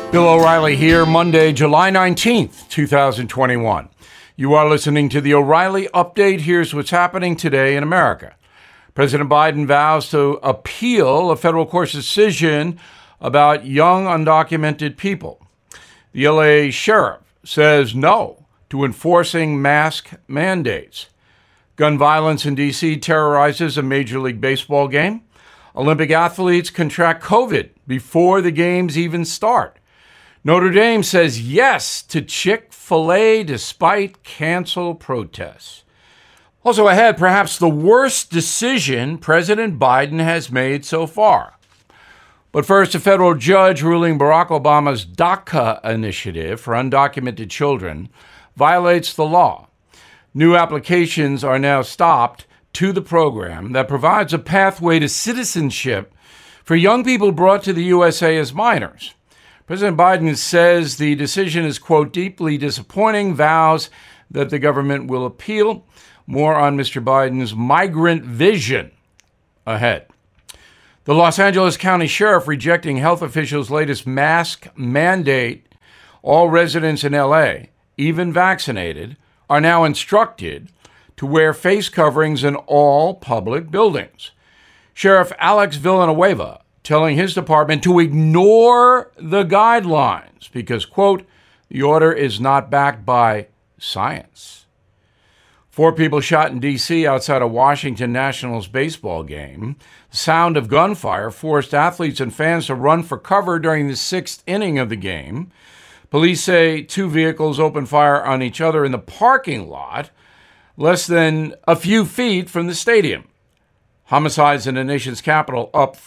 Bill O'Reilly here, Monday, July 19th, 2021. You are listening to the O'Reilly Update. Here's what's happening today in America. President Biden vows to appeal a federal court's decision about young undocumented people. The LA sheriff says no to enforcing mask mandates. Gun violence in D.C. terrorizes a Major League Baseball game. Olympic athletes contract COVID before the games even start. Notre Dame says yes to Chick-fil-A despite canceled protests. Also ahead, perhaps the worst decision President Biden has made so far. But first, a federal judge ruling Barack Obama's DACA initiative for undocumented children violates the law. New applications are now stopped to the program that provides a pathway to citizenship for young people brought to the USA as minors. President Biden says the decision is, quote, deeply disappointing, vows that the government will appeal. More on Mr. Biden's migrant vision ahead. The Los Angeles County Sheriff rejecting health officials' latest mask mandate. All residents in L.A., even vaccinated, are now instructed to wear face coverings in all public buildings. Sheriff Alex Villanueva telling his department to ignore the guidelines because, quote, the order is not backed by science. 4 people shot in D.C. outside a Washington Nationals baseball game. The sound of gunfire forced athletes and fans to run for cover during the 6th inning of the game. Police say 2 vehicles opened fire on each other in the parking lot, less than a few feet from the stadium. Homicides in the nation's capital up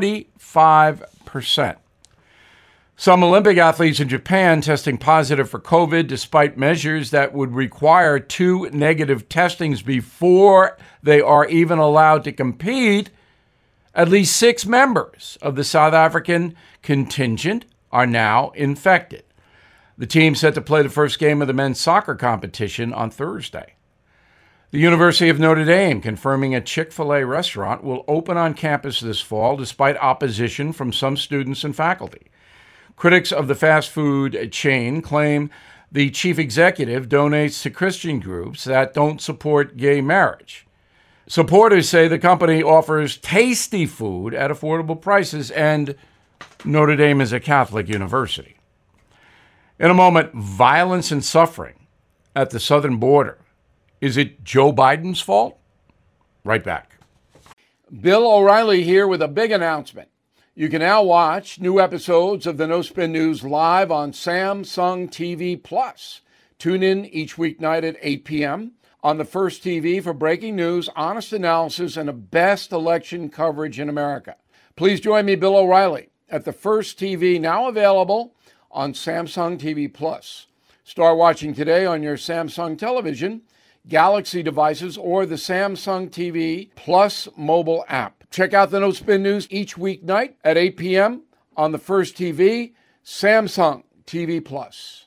45%. Some Olympic athletes in Japan testing positive for COVID despite measures that would require 2 negative testings before they are even allowed to compete. At least 6 members of the South African contingent are now infected. The team set to play the first game of the men's soccer competition on Thursday. The University of Notre Dame confirming a Chick-fil-A restaurant will open on campus this fall despite opposition from some students and faculty. Critics of the fast food chain claim the chief executive donates to Christian groups that don't support gay marriage. Supporters say the company offers tasty food at affordable prices, and Notre Dame is a Catholic university. In a moment, violence and suffering at the southern border. Is it Joe Biden's fault? Right back. Bill O'Reilly here with a big announcement. You can now watch new episodes of the No Spin News live on Samsung TV Plus. Tune in each weeknight at 8 p.m. on the First TV for breaking news, honest analysis, and the best election coverage in America. Please join me, Bill O'Reilly, at the First TV, now available on Samsung TV Plus. Start watching today on your Samsung television, Galaxy devices, or the Samsung TV Plus mobile app. Check out the No Spin News each weeknight at 8 p.m. on the First TV, Samsung TV Plus.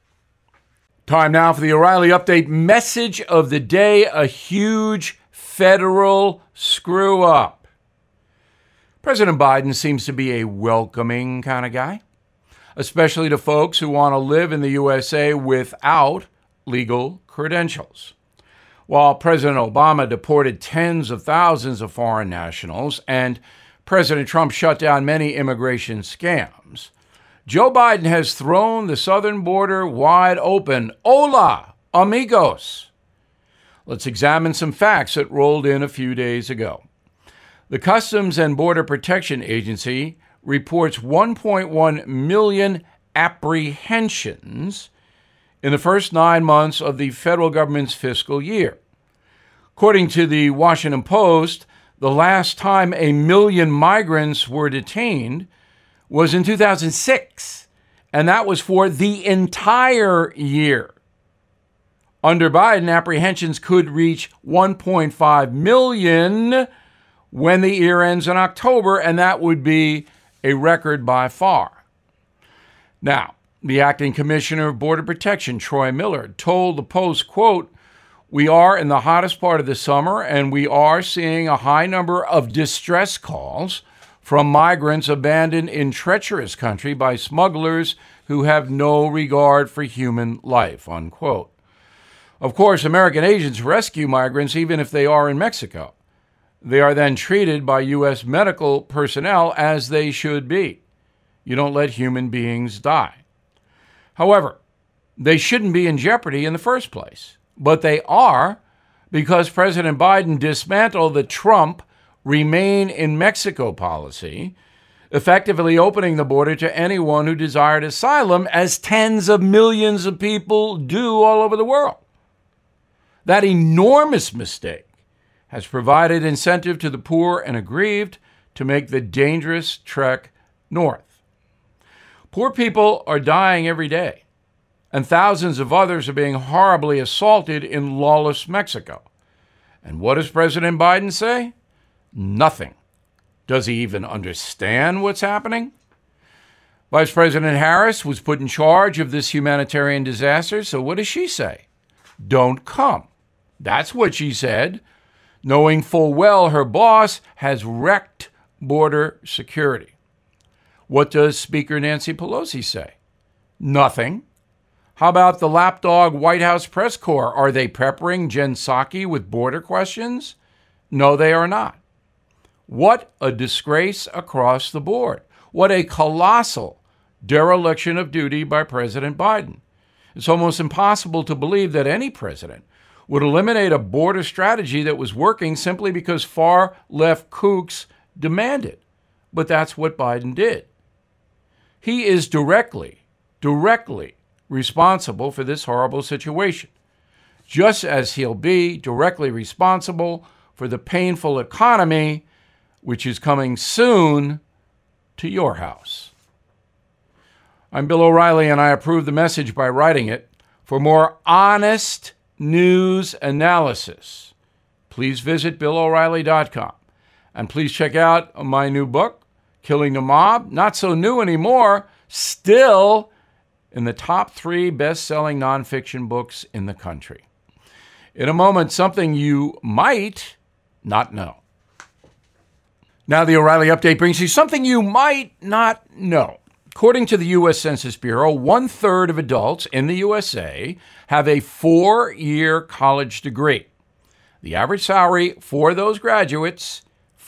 Time now for the O'Reilly Update message of the day, a huge federal screw-up. President Biden seems to be a welcoming kind of guy, especially to folks who want to live in the USA without legal credentials. While President Obama deported tens of thousands of foreign nationals and President Trump shut down many immigration scams, Joe Biden has thrown the southern border wide open. Hola, amigos. Let's examine some facts that rolled in a few days ago. The Customs and Border Protection Agency reports 1.1 million apprehensions in the first 9 months of the federal government's fiscal year. According to the Washington Post, the last time 1 million migrants were detained was in 2006, and that was for the entire year. Under Biden, apprehensions could reach 1.5 million when the year ends in October, and that would be a record by far. Now, the acting commissioner of Border Protection, Troy Miller, told the Post, quote, "We are in the hottest part of the summer, and we are seeing a high number of distress calls from migrants abandoned in treacherous country by smugglers who have no regard for human life, unquote. Of course, American agents rescue migrants even if they are in Mexico. They are then treated by U.S. medical personnel as they should be. You don't let human beings die. However, they shouldn't be in jeopardy in the first place. But they are, because President Biden dismantled the Trump Remain in Mexico policy, effectively opening the border to anyone who desired asylum, as tens of millions of people do all over the world. That enormous mistake has provided incentive to the poor and aggrieved to make the dangerous trek north. Poor people are dying every day, and thousands of others are being horribly assaulted in lawless Mexico. And what does President Biden say? Nothing. Does he even understand what's happening? Vice President Harris was put in charge of this humanitarian disaster, so what does she say? Don't come. That's what she said, knowing full well her boss has wrecked border security. What does Speaker Nancy Pelosi say? Nothing. How about the lapdog White House press corps? Are they peppering Jen Psaki with border questions? No, they are not. What a disgrace across the board. What a colossal dereliction of duty by President Biden. It's almost impossible to believe that any president would eliminate a border strategy that was working simply because far-left kooks demanded. But that's what Biden did. He is directly responsible for this horrible situation, just as he'll be directly responsible for the painful economy, which is coming soon to your house. I'm Bill O'Reilly, and I approve the message by writing it. For more honest news analysis, please visit BillO'Reilly.com. And please check out my new book, Killing the Mob. Not so new anymore, still in the top 3 best-selling nonfiction books in the country. In a moment, something you might not know. Now the O'Reilly Update brings you something you might not know. According to the U.S. Census Bureau, 1/3 of adults in the USA have a 4-year college degree. The average salary for those graduates,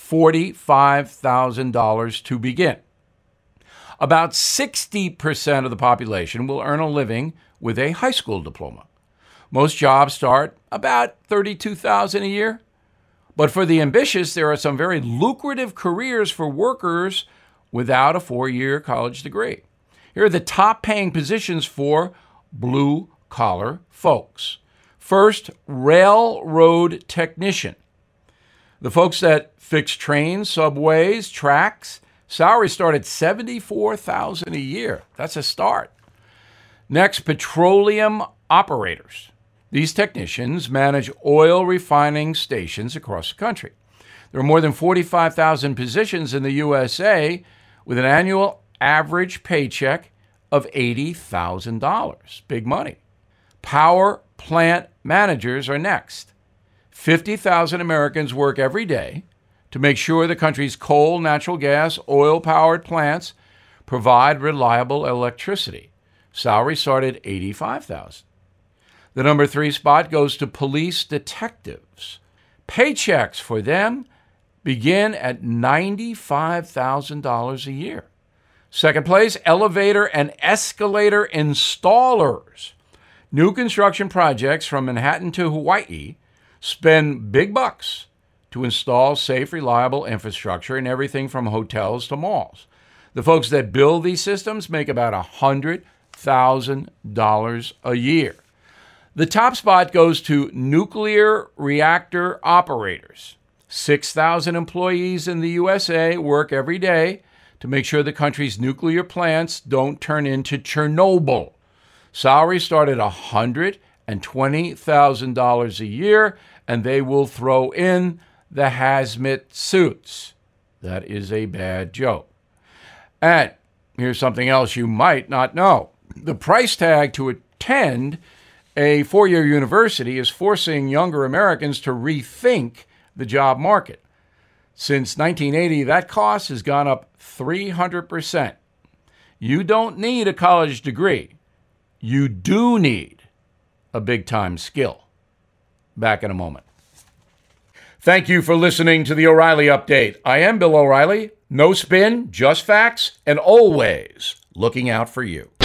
$45,000 to begin. About 60% of the population will earn a living with a high school diploma. Most jobs start about $32,000 a year. But for the ambitious, there are some very lucrative careers for workers without a 4-year college degree. Here are the top paying positions for blue-collar folks. First, railroad technician. The folks that fix trains, subways, tracks, salaries start at $74,000 a year. That's a start. Next, petroleum operators. These technicians manage oil refining stations across the country. There are more than 45,000 positions in the USA with an annual average paycheck of $80,000. Big money. Power plant managers are next. 50,000 Americans work every day to make sure the country's coal, natural gas, oil-powered plants provide reliable electricity. Salary started at $85,000. The number 3 spot goes to police detectives. Paychecks for them begin at $95,000 a year. Second place, elevator and escalator installers. New construction projects from Manhattan to Hawaii spend big bucks to install safe, reliable infrastructure in everything from hotels to malls. The folks that build these systems make about $100,000 a year. The top spot goes to nuclear reactor operators. 6,000 employees in the USA work every day to make sure the country's nuclear plants don't turn into Chernobyl. Salaries start at $120,000 a year, and they will throw in the hazmat suits. That is a bad joke. And here's something else you might not know. The price tag to attend a 4-year university is forcing younger Americans to rethink the job market. Since 1980, that cost has gone up 300%. You don't need a college degree. You do need a big-time skill. Back in a moment. Thank you for listening to the O'Reilly Update. I am Bill O'Reilly. No spin, just facts, and always looking out for you.